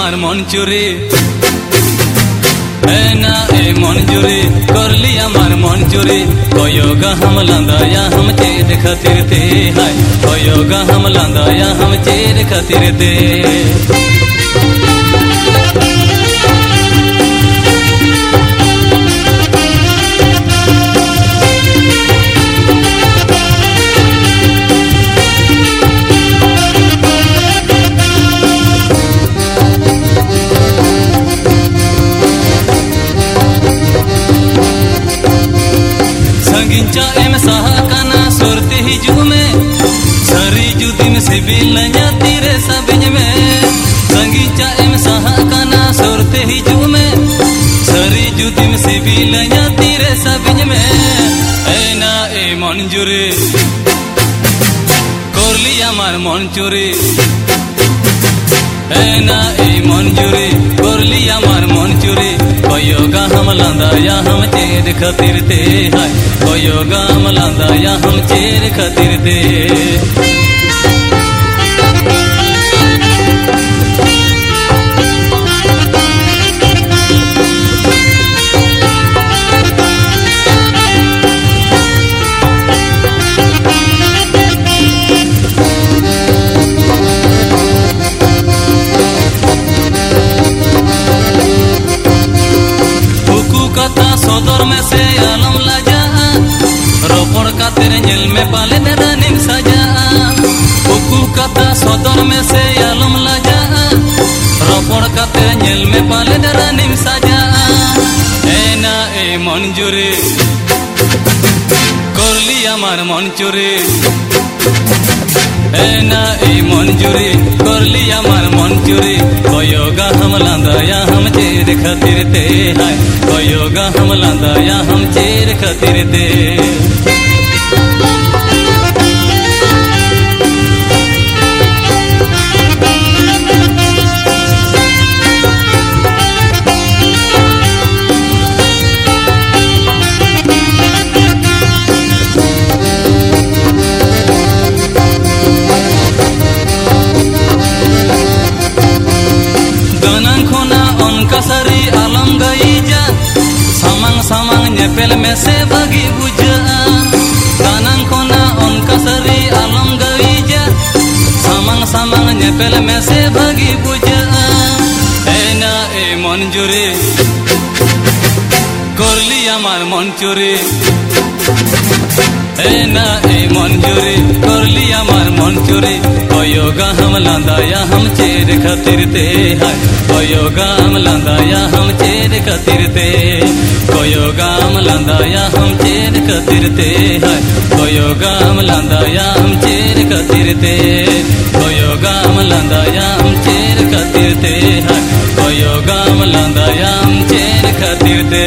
আমার মন চুরি ना ए मन चुरी कर ली আমার মন চুরি কয়োগা हम लांदाया हम चेर खातिर ते हाय कयोगा हम लांदाया हम चेर खातिर ते संगिंचा एम सहकाना सुरते हिजू में सरी जुदी में सिबिल नया तेरे सबिज में संगिंचा एम सहकाना सुरते हिजू में सरी जुदी में सिबिल नया तेरे सबिज में ए ना ए मन चुरी कर लिया मार मन चुरी ए ना ए मन चुरी कर लिया मार मन चुरी कयोगा हम लांदाया हम चेर खातिर ते हाय कयोगा हम लांदाया हम चेर खातिर ते सदर में से आलम लजा रोपड़ का तेरे जेल में पाले तेरा निम सजा उकू कता सदर में से आलम लजा रोपड़ का तेरे जेल में पाले तेरा निम सजा ए ना ए मन चुरी कर लिया मार मन चुरी ए ना ए मन चुरी कर लिया मार मन चुरी कयोगा हम लांदाया हम चेर खातिर ते हाय कयोगा हम लांदाया हम चेर खातिर ते कसरी आलम गई जा समंग समंग नेपेल में से भगी बुझा कानन कोना उन कसरी आलम गई जा समंग समंग नेपेल में से भगी बुझा ए ना ए मन चुरी कर लिया मार मन चुरी ए ना ए मन चुरी कर लिया मार मन चुरी कयोगा हम लांदाया हम चेर खातिर ते हाय कयोगा हम लांदाया हम चेर खातिर ते कयोगा हम लांदाया हम चेर खातिर ते हाय कयोगा हम लांदाया हम चेर खातिर ते कयोगा हम लांदाया हम चेर खातिर ते हाय कयोगा हम लांदाया हम चेर खातिर ते